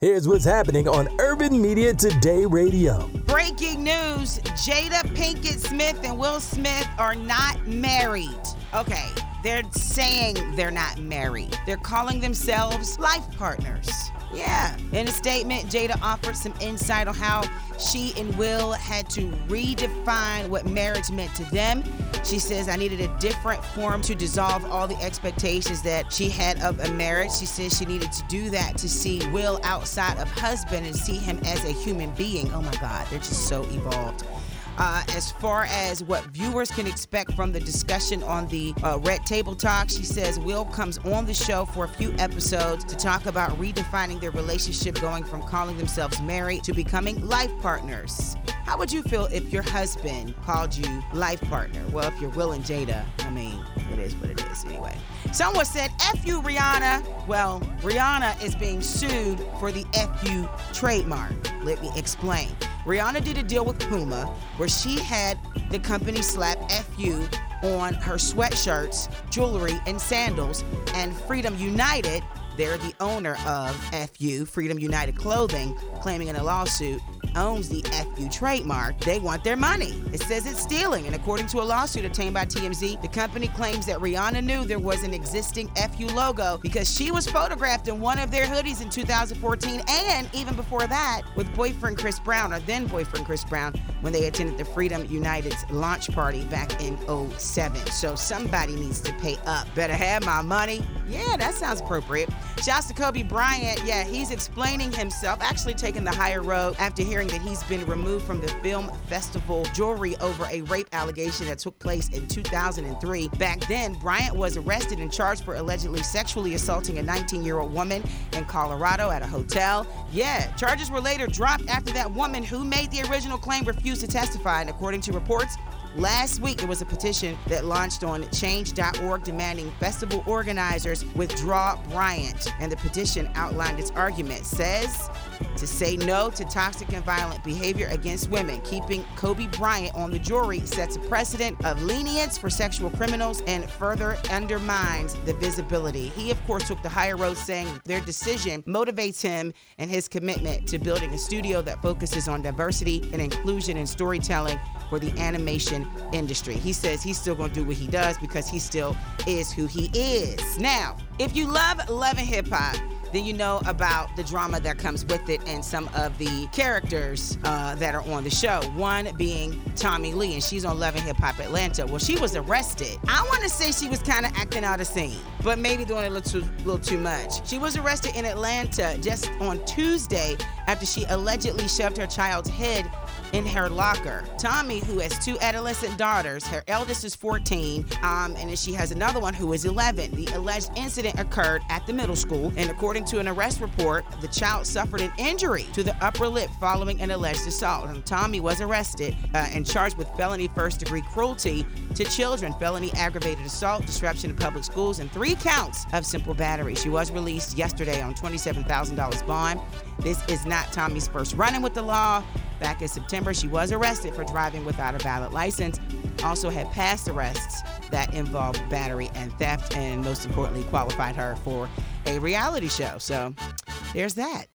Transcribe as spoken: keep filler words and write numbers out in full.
Here's what's happening on Urban Media Today Radio. Breaking news, Jada Pinkett Smith and Will Smith are not married. Okay, they're saying they're not married. They're calling themselves life partners. Yeah. In a statement, Jada offered some insight on how she and Will had to redefine what marriage meant to them. She says, I needed a different form to dissolve all the expectations that she had of a marriage. She says she needed to do that to see Will outside of husband and see him as a human being. Oh my God, they're just so evolved. Uh, as far as what viewers can expect from the discussion on the uh, Red Table Talk, she says Will comes on the show for a few episodes to talk about redefining their relationship, going from calling themselves married to becoming life partners. How would you feel if your husband called you life partner? Well, if you're Will and Jada, I mean, it is what it is anyway. Someone said, F you, Rihanna. Well, Rihanna is being sued for the F you trademark. Let me explain. Rihanna did a deal with Puma where she had the company slap F you on her sweatshirts, jewelry, and sandals, and Freedom United, they're the owner of F you, Freedom United Clothing, claiming in a lawsuit, owns the F you trademark. They want their money. It says it's stealing, and according to a lawsuit obtained by T M Z, the company claims that Rihanna knew there was an existing F you logo because she was photographed in one of their hoodies in two thousand fourteen, and even before that, with boyfriend Chris Brown, or then boyfriend Chris Brown, when they attended the Freedom United's launch party back in oh seven. So somebody needs to pay up. Better have my money. Yeah, that sounds appropriate. Shouts to Kobe Bryant. Yeah, he's explaining himself, actually taking the higher road after hearing that he's been removed from the film festival jury over a rape allegation that took place in two thousand three. Back then, Bryant was arrested and charged for allegedly sexually assaulting a nineteen-year-old woman in Colorado at a hotel. Yeah, charges were later dropped after that woman who made the original claim refused to testify, and according to reports, last week, there was a petition that launched on change dot org demanding festival organizers withdraw Bryant. And the petition outlined its argument. Says to say no to toxic and violent behavior against women. Keeping Kobe Bryant on the jury sets a precedent of lenience for sexual criminals and further undermines the visibility. He, of course, took the higher road, saying their decision motivates him and his commitment to building a studio that focuses on diversity and inclusion in storytelling for the animation industry. He says he's still going to do what he does because he still is who he is. Now, if you love Love and Hip Hop, then you know about the drama that comes with it and some of the characters uh, that are on the show. One being Tommy Lee, and she's on Love and Hip Hop Atlanta. Well, she was arrested. I want to say she was kind of acting out of scene, but maybe doing a little too, little too much. She was arrested in Atlanta just on Tuesday after she allegedly shoved her child's head in her locker. Tommy, who has two adolescent daughters, her eldest is fourteen, um, and then she has another one who is eleven. The alleged incident occurred at the middle school, and according to an arrest report, the child suffered an injury to the upper lip following an alleged assault. And Tommy was arrested uh, and charged with felony first-degree cruelty to children, felony aggravated assault, disruption of public schools, and three counts of simple battery. She was released yesterday on twenty-seven thousand dollars bond. This is not Tommy's first run-in with the law. Back in September, she was arrested for driving without a valid license, also had past arrests that involved battery and theft, and most importantly, qualified her for a reality show. So there's that.